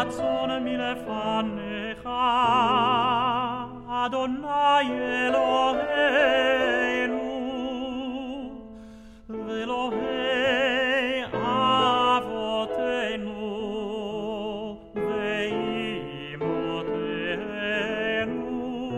רצון מלפניך, אדוני אלוהינו, ואלוהי אבותינו ואימותינו.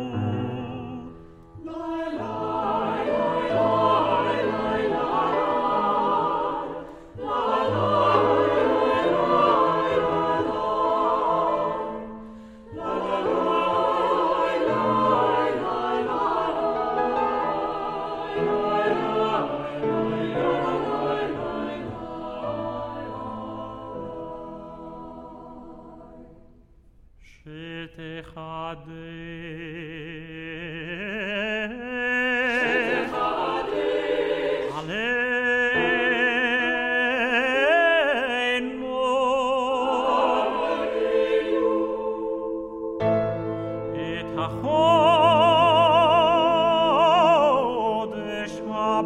החודש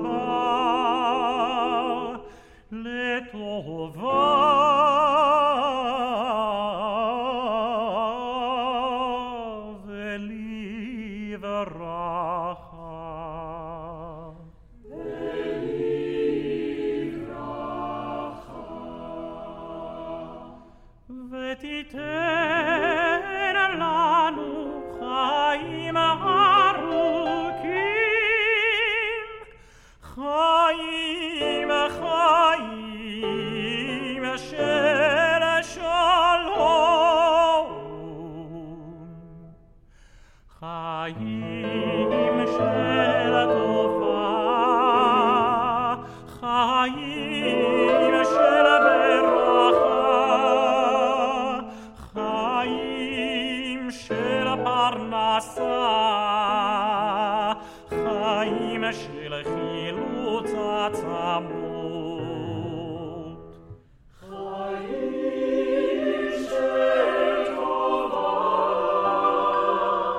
הבא לטובה ותיתן לנו חיים ארוכים, חיים של שלום, חיים של טובה, חיים של של פרנסה, חיים של חילוץ עצמות, חיים של טובה,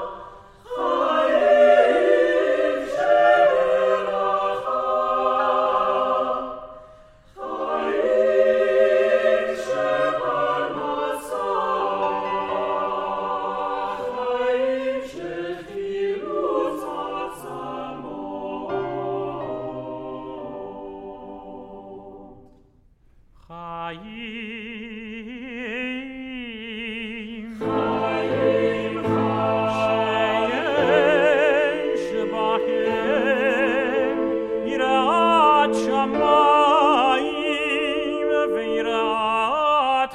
חיים של ברכה, חיים של פרנסה, חיים שיש בהם יראת שמיים ויראת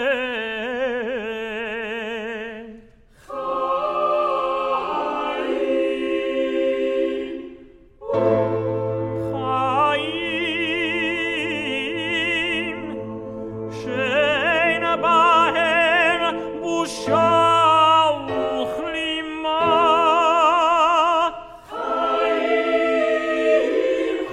חטא, חיים שאין בהם בושה וכלימה, חיים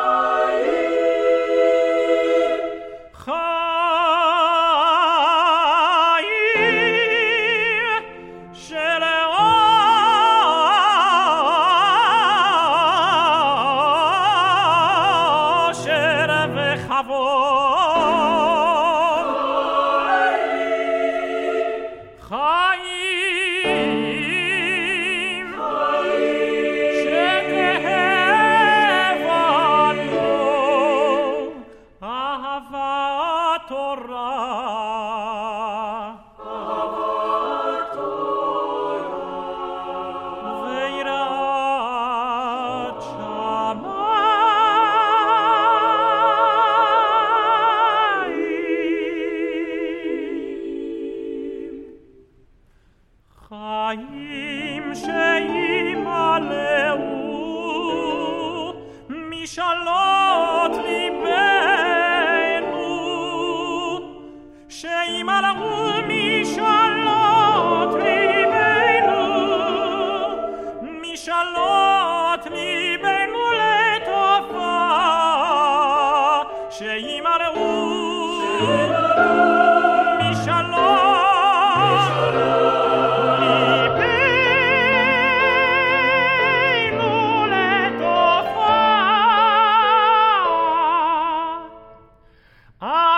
של אושר וכבוד, חיים שתהב לנו אהבת תורה, ויראת שמיים, חיים שימלאו משאלות ליבנו, שימלאו משאלות ליבנו, משאלות ליבנו לטובה, שימלאו משאלות